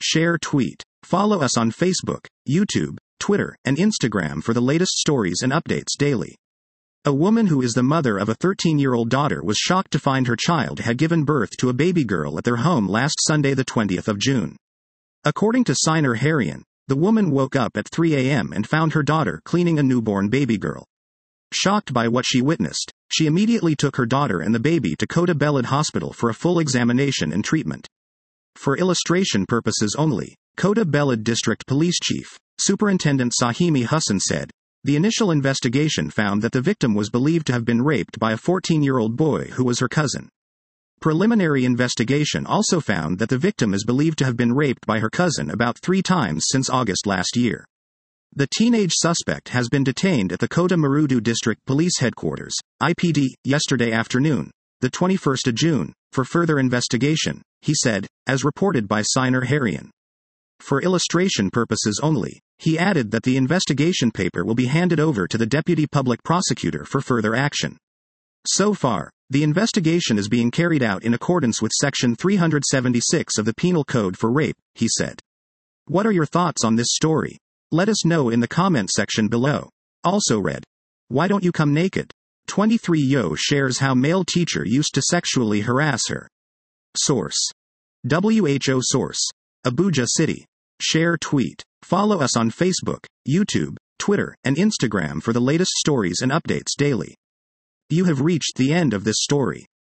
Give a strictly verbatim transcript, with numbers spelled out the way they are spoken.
share, tweet. Follow us on Facebook, YouTube, Twitter, and Instagram for the latest stories and updates daily. A woman who is the mother of a thirteen-year-old daughter was shocked to find her child had given birth to a baby girl at their home last Sunday, the twentieth of June. According to Siner Harian, the woman woke up at three a.m. and found her daughter cleaning a newborn baby girl. Shocked by what she witnessed, she immediately took her daughter and the baby to Kota Belud Hospital for a full examination and treatment. For illustration purposes only, Kota Belud District Police Chief, Superintendent Sahimi Hussain said, the initial investigation found that the victim was believed to have been raped by a fourteen-year-old boy who was her cousin. Preliminary investigation also found that the victim is believed to have been raped by her cousin about three times since August last year. The teenage suspect has been detained at the Kota Marudu District Police Headquarters, I P D, yesterday afternoon, the twenty-first of June, for further investigation, he said, as reported by Siner Harian. For illustration purposes only, he added that the investigation paper will be handed over to the Deputy Public Prosecutor for further action. So far, the investigation is being carried out in accordance with Section three seventy-six of the Penal Code for rape, he said. What are your thoughts on this story? Let us know in the comment section below. Also read. Why don't you come naked? twenty-three-year old shares how male teacher used to sexually harass her. Source. W H O Source. Abuja City. Share, tweet. Follow us on Facebook, YouTube, Twitter, and Instagram for the latest stories and updates daily. You have reached the end of this story.